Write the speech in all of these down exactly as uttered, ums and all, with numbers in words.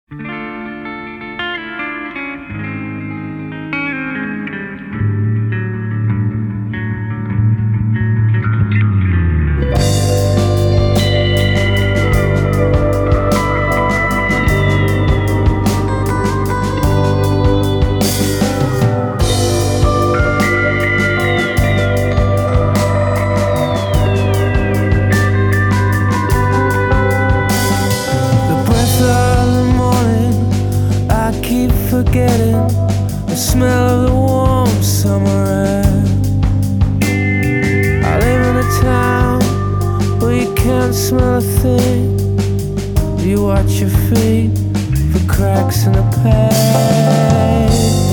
Forgetting the smell of the warm summer air. I live in a town where you can't smell a thing. You watch your feet for cracks in the pavement.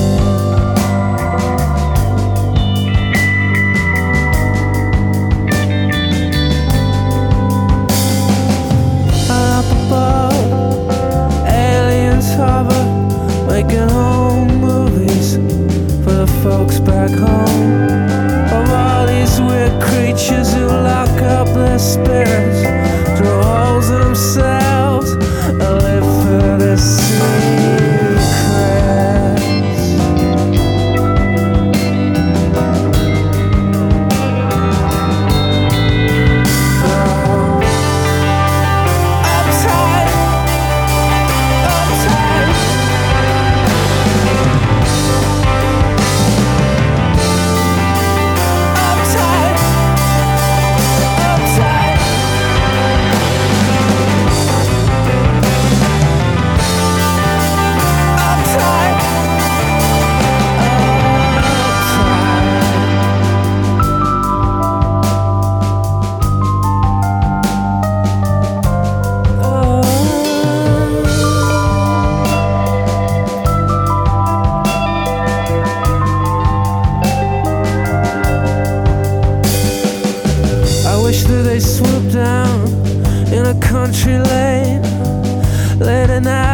Up above, aliens hover, making home movies for the folks back home. Of all these weird creatures who lock up their spirits, drill holes in themselves, and live for their secrets. Swoop down in a country lane late at night.